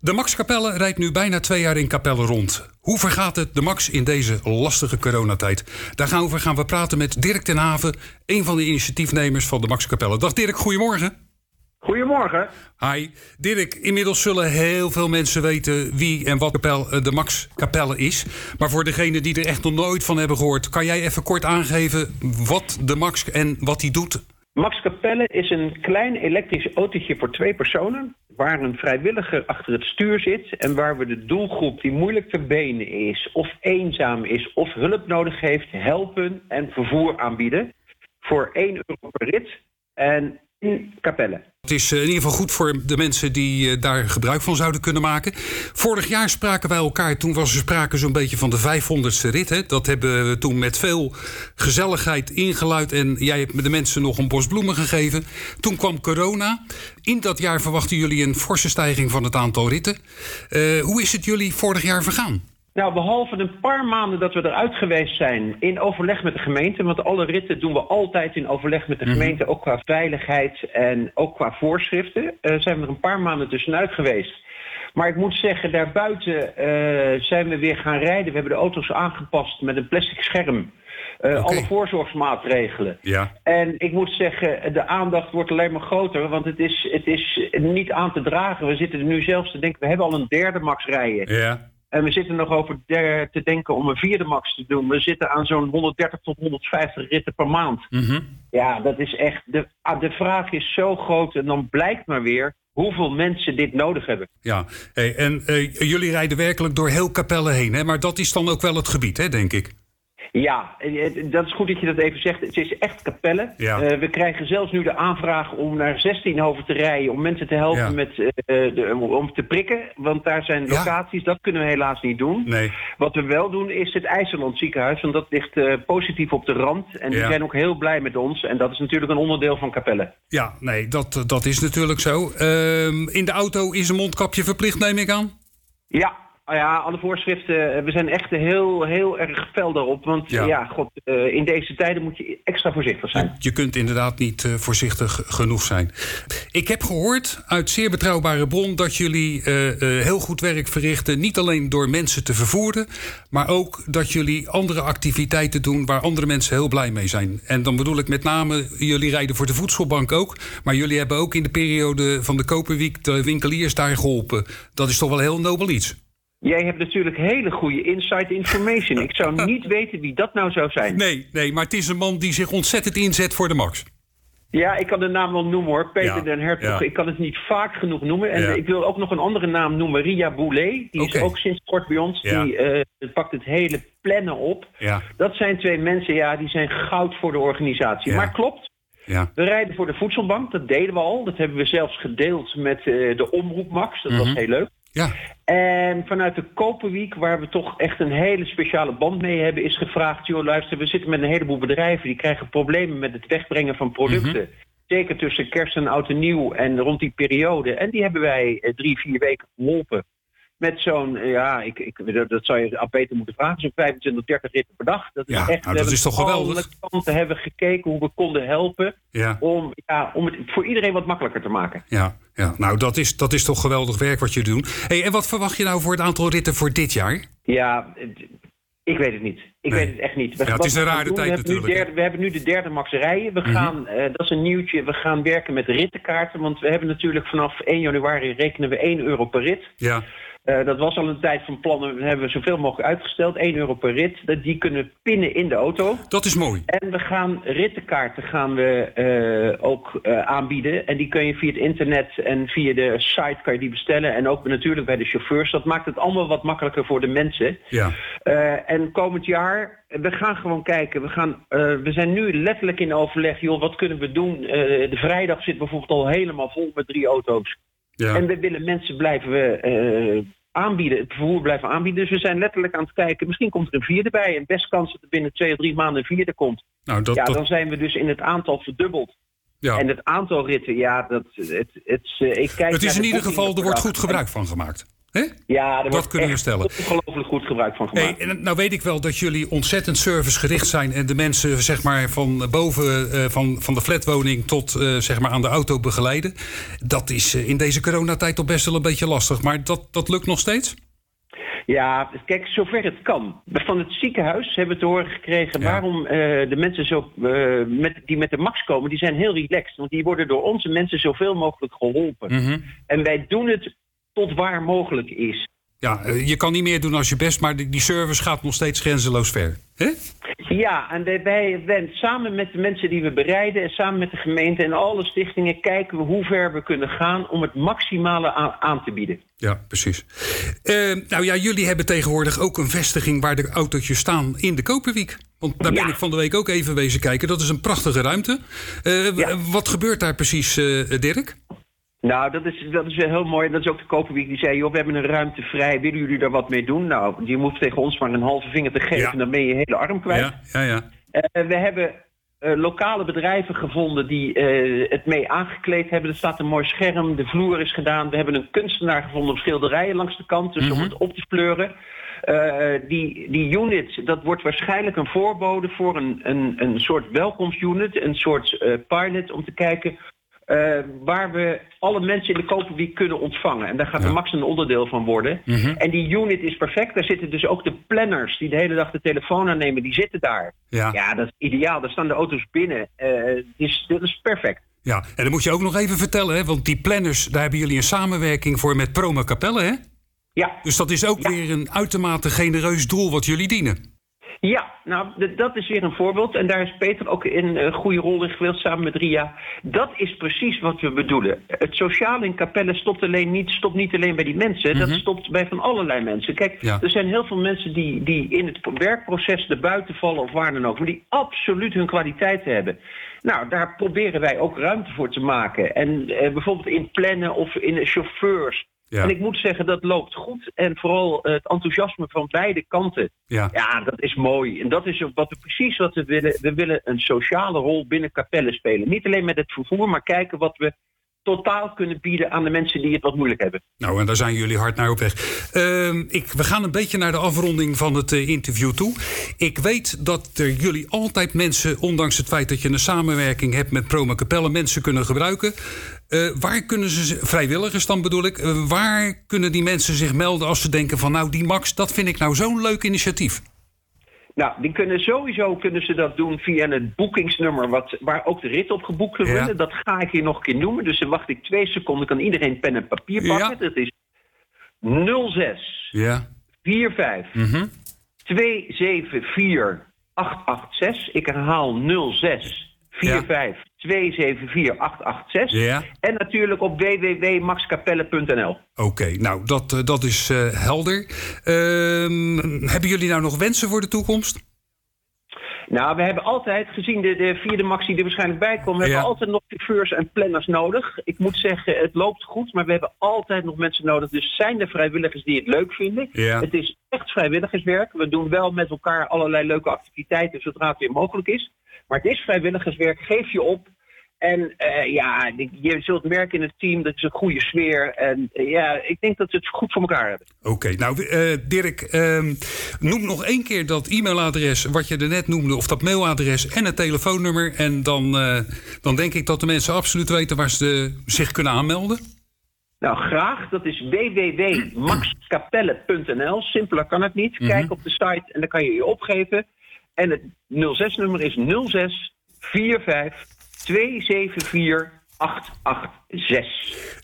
De Max Capelle rijdt nu bijna 2 jaar in Capelle rond. Hoe vergaat het de Max in deze lastige coronatijd? Daarover gaan we praten met Dirk ten Haven, een van de initiatiefnemers van de Max Capelle. Dag Dirk, goedemorgen. Goedemorgen. Hi. Dirk, inmiddels zullen heel veel mensen weten wie en wat de Max Capelle is. Maar voor degenen die er echt nog nooit van hebben gehoord, kan jij even kort aangeven wat de Max en wat hij doet? Max Capelle is een klein elektrisch autootje voor 2 personen... waar een vrijwilliger achter het stuur zit... en waar we de doelgroep die moeilijk te benen is... of eenzaam is of hulp nodig heeft... helpen en vervoer aanbieden voor €1 per rit en in Capelle. Het is in ieder geval goed voor de mensen die daar gebruik van zouden kunnen maken. Vorig jaar spraken wij elkaar, toen was er sprake zo'n beetje van de 500ste rit. Hè? Dat hebben we toen met veel gezelligheid ingeluid en jij hebt de mensen nog een bos bloemen gegeven. Toen kwam corona. In dat jaar verwachten jullie een forse stijging van het aantal ritten. Hoe is het jullie vorig jaar vergaan? Nou, behalve een paar maanden dat we eruit geweest zijn in overleg met de gemeente... want alle ritten doen we altijd in overleg met de gemeente... ook qua veiligheid en ook qua voorschriften... zijn we er een paar maanden tussenuit geweest. Maar ik moet zeggen, daarbuiten zijn we weer gaan rijden. We hebben de auto's aangepast met een plastic scherm... Alle voorzorgsmaatregelen. Ja. En ik moet zeggen, de aandacht wordt alleen maar groter... want het is niet aan te dragen. We zitten er nu zelfs te denken, we hebben al een 3e Max rijden... Ja. En we zitten nog over te denken om een 4e Max te doen. We zitten aan zo'n 130 tot 150 ritten per maand. Ja, dat is echt... De vraag is zo groot en dan blijkt maar weer hoeveel mensen dit nodig hebben. Ja, en jullie rijden werkelijk door heel Capelle heen, hè? Maar dat is dan ook wel het gebied, hè, denk ik? Ja, dat is goed dat je dat even zegt. Het is echt Capelle. Ja. We krijgen zelfs nu de aanvraag om naar 16 te rijden... om mensen te helpen om te prikken. Want daar zijn locaties, dat kunnen we helaas niet doen. Nee. Wat we wel doen is het IJsseland ziekenhuis... want dat ligt positief op de rand. En die zijn ook heel blij met ons. En dat is natuurlijk een onderdeel van Capelle. Ja, nee, dat is natuurlijk zo. In de auto is een mondkapje verplicht, neem ik aan? Ja. Alle voorschriften, we zijn echt heel erg fel daarop. Want in deze tijden moet je extra voorzichtig zijn. Je kunt inderdaad niet voorzichtig genoeg zijn. Ik heb gehoord uit zeer betrouwbare bron dat jullie heel goed werk verrichten. Niet alleen door mensen te vervoeren, maar ook dat jullie andere activiteiten doen waar andere mensen heel blij mee zijn. En dan bedoel ik met name, jullie rijden voor de voedselbank ook. Maar jullie hebben ook in de periode van de Koperweek de winkeliers daar geholpen. Dat is toch wel heel nobel iets. Jij hebt natuurlijk hele goede inside information. Ik zou niet weten wie dat nou zou zijn. Nee, maar het is een man die zich ontzettend inzet voor de Max. Ja, ik kan de naam wel noemen hoor. Peter den Hertog. Ja. Ik kan het niet vaak genoeg noemen. En ik wil ook nog een andere naam noemen. Ria Boulet. Die is ook sinds kort bij ons. Ja. Die pakt het hele plannen op. Ja. Dat zijn 2 mensen, die zijn goud voor de organisatie. Ja. Maar klopt. Ja. We rijden voor de voedselbank. Dat deden we al. Dat hebben we zelfs gedeeld met de Omroep Max. Dat was heel leuk. Ja. En vanuit de Koperweek, waar we toch echt een hele speciale band mee hebben... is gevraagd, luister, we zitten met een heleboel bedrijven... die krijgen problemen met het wegbrengen van producten. Zeker tussen kerst en oud en nieuw en rond die periode. En die hebben wij 3-4 weken geholpen. Met zo'n, dat zou je aan Peter moeten vragen... zo'n 25, 30 ritten per dag. Dat is echt, dat is toch geweldig? We hebben gekeken hoe we konden helpen... om het voor iedereen wat makkelijker te maken. Ja, nou dat is toch geweldig werk wat je doet. Hey, en wat verwacht je nou voor het aantal ritten voor dit jaar? Ja, ik weet het niet. Ik weet het echt niet. Het is een rare tijd natuurlijk. We hebben nu de 3e Max rijden. We gaan, dat is een nieuwtje, we gaan werken met rittenkaarten. Want we hebben natuurlijk vanaf 1 januari rekenen we €1 per rit. Ja. Dat was al een tijd van plannen. Dat hebben we zoveel mogelijk uitgesteld. €1 per rit. Die kunnen pinnen in de auto. Dat is mooi. En we gaan rittenkaarten ook aanbieden. En die kun je via het internet en via de site kan je die bestellen. En ook natuurlijk bij de chauffeurs. Dat maakt het allemaal wat makkelijker voor de mensen. Ja. En komend jaar, we gaan gewoon kijken. We zijn nu letterlijk in overleg. Wat kunnen we doen? De vrijdag zit bijvoorbeeld al helemaal vol met 3 auto's. Ja. En we willen mensen blijven aanbieden, het vervoer blijven aanbieden. Dus we zijn letterlijk aan het kijken, misschien komt er een 4e bij. En best kans dat er binnen 2 of 3 maanden een 4e komt. Nou, dan zijn we dus in het aantal verdubbeld. Ja. En het aantal ritten, ik kijk. Het is in ieder geval, er wordt goed gebruik van gemaakt. Ja, dat kunnen we stellen. Ongelooflijk goed gebruik van gemaakt. En nou weet ik wel dat jullie ontzettend servicegericht zijn en de mensen zeg maar van boven van de flatwoning tot zeg maar aan de auto begeleiden. Dat is in deze coronatijd toch best wel een beetje lastig, maar dat lukt nog steeds? Ja, kijk, zover het kan. Van het ziekenhuis hebben we te horen gekregen waarom de mensen die met de MAX komen, die zijn heel relaxed. Want die worden door onze mensen zoveel mogelijk geholpen. Mm-hmm. En wij doen het tot waar mogelijk is. Ja, je kan niet meer doen als je best, maar die service gaat nog steeds grenzeloos ver. Hè? Ja, en wij samen met de mensen die we bereiden en samen met de gemeente en alle stichtingen kijken we hoe ver we kunnen gaan om het maximale aan te bieden. Ja, precies. Jullie hebben tegenwoordig ook een vestiging waar de autootjes staan in de Koperwiek. Want daar ben ik van de week ook even wezen kijken. Dat is een prachtige ruimte. Wat gebeurt daar precies, Dirk? Nou, dat is heel mooi. Dat is ook de Koperwiek die zei, joh, we hebben een ruimte vrij. Willen jullie daar wat mee doen? Nou, je hoeft tegen ons maar een halve vinger te geven en dan ben je je hele arm kwijt. Ja. We hebben lokale bedrijven gevonden die het mee aangekleed hebben. Er staat een mooi scherm, de vloer is gedaan. We hebben een kunstenaar gevonden om schilderijen langs de kant, dus om het op te fleuren. Die unit, dat wordt waarschijnlijk een voorbode voor een soort welkomstunit, een soort pilot om te kijken waar we alle mensen in de Koperwiek kunnen ontvangen. En daar gaat de MAX een onderdeel van worden. Mm-hmm. En die unit is perfect. Daar zitten dus ook de planners die de hele dag de telefoon aannemen. Die zitten daar. Ja, dat is ideaal. Daar staan de auto's binnen. Dat is perfect. Ja, en dan moet je ook nog even vertellen, hè, want die planners, daar hebben jullie een samenwerking voor met Proma Capelle, hè? Ja. Dus dat is ook weer een uitermate genereus doel wat jullie dienen. Ja, nou, dat is weer een voorbeeld. En daar is Peter ook een goede rol in gewild samen met Ria. Dat is precies wat we bedoelen. Het sociale in Capelle stopt niet alleen bij die mensen. Mm-hmm. Dat stopt bij van allerlei mensen. Kijk, er zijn heel veel mensen die in het werkproces erbuiten vallen of waar dan ook. Maar die absoluut hun kwaliteit hebben. Nou, daar proberen wij ook ruimte voor te maken. En bijvoorbeeld in plannen of in chauffeurs. Ja. En ik moet zeggen, dat loopt goed. En vooral het enthousiasme van beide kanten. Ja, dat is mooi. En dat is precies wat we willen. We willen een sociale rol binnen Capelle spelen. Niet alleen met het vervoer, maar kijken wat we totaal kunnen bieden aan de mensen die het wat moeilijk hebben. Nou, en daar zijn jullie hard naar op weg. We gaan een beetje naar de afronding van het interview toe. Ik weet dat er jullie altijd mensen, ondanks het feit dat je een samenwerking hebt met Proma Capelle, mensen kunnen gebruiken. Waar kunnen ze, vrijwilligers dan bedoel ik, waar kunnen die mensen zich melden als ze denken van nou, die MAX, dat vind ik nou zo'n leuk initiatief? Nou, die kunnen ze dat doen via het boekingsnummer waar ook de rit op geboekt kan worden. Ja. Dat ga ik hier nog een keer noemen. Dus dan wacht ik 2 seconden, kan iedereen pen en papier pakken. Ja. Dat is 06 45 274 886. Ik herhaal 06 45 274 886. Ja. En natuurlijk op www.maxcapelle.nl. Oké, nou, dat is helder. Hebben jullie nou nog wensen voor de toekomst? Nou, we hebben altijd, gezien de vierde MAX die er waarschijnlijk bij komt, hebben we altijd nog chauffeurs en planners nodig. Ik moet zeggen, het loopt goed, maar we hebben altijd nog mensen nodig. Dus zijn er vrijwilligers die het leuk vinden? Ja. Het is echt vrijwilligerswerk. We doen wel met elkaar allerlei leuke activiteiten zodra het weer mogelijk is. Maar het is vrijwilligerswerk, geef je op. En je zult merken in het team, dat is een goede sfeer. En ik denk dat ze het goed voor elkaar hebben. Oké, nou Dirk, noem nog 1 keer dat e-mailadres wat je er net noemde, of dat mailadres en het telefoonnummer. En dan denk ik dat de mensen absoluut weten waar ze zich kunnen aanmelden. Nou, graag. Dat is www.maxcapelle.nl. Simpeler kan het niet. Kijk op de site en dan kan je je opgeven. En het 06-nummer is 06 45 274 886.